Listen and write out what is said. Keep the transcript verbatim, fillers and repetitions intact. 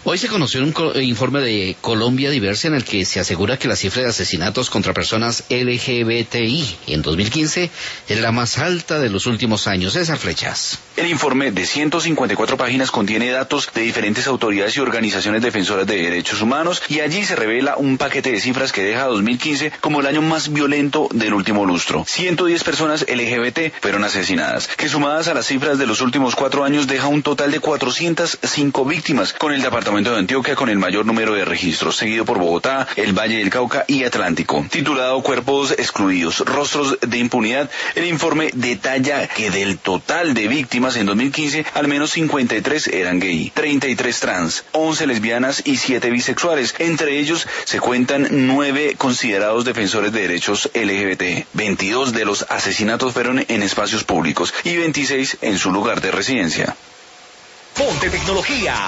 Hoy se conoció un co- informe de Colombia Diversa en el que se asegura que la cifra de asesinatos contra personas L G B T I en dos mil quince era la más alta de los últimos años. César Flechas. El informe de ciento cincuenta y cuatro páginas contiene datos de diferentes autoridades y organizaciones defensoras de derechos humanos, y allí se revela un paquete de cifras que deja a dos mil quince como el año más violento del último lustro. ciento diez personas L G B T fueron asesinadas, que sumadas a las cifras de los últimos cuatro años deja un total de cuatrocientas cinco víctimas, con el departamento de Antioquia con el mayor número de registros, seguido por Bogotá, el Valle del Cauca y Atlántico. Titulado Cuerpos excluidos, rostros de impunidad, el informe detalla que del total de víctimas en dos mil quince, al menos cincuenta y tres eran gay, treinta y tres trans, once lesbianas y siete bisexuales. Entre ellos se cuentan nueve considerados defensores de derechos L G B T. veintidós de los asesinatos fueron en espacios públicos y veintiséis en su lugar de residencia. Ponte Tecnología.